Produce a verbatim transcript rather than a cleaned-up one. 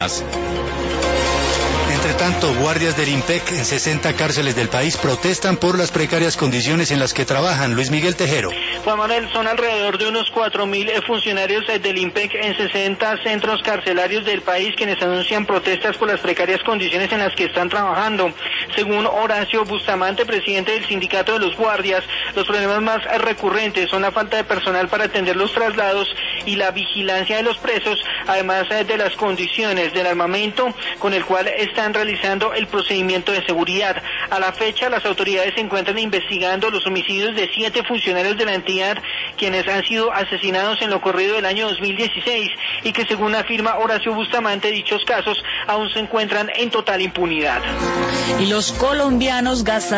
Entre tanto, guardias del IMPEC en sesenta cárceles del país protestan por las precarias condiciones en las que trabajan. Luis Miguel Tejero. Juan Manuel, son alrededor de unos cuatro mil funcionarios del IMPEC en sesenta centros carcelarios del país quienes anuncian protestas por las precarias condiciones en las que están trabajando. Según Horacio Bustamante, presidente del sindicato de los guardias, los problemas más recurrentes son la falta de personal para atender los traslados y la vigilancia de los presos, además de las condiciones del armamento con el cual están realizando el procedimiento de seguridad. A la fecha, las autoridades se encuentran investigando los homicidios de siete funcionarios de la entidad, quienes han sido asesinados en lo corrido del año dos mil dieciséis, y que según afirma Horacio Bustamante, dichos casos aún se encuentran en total impunidad. Y los colombianos gastan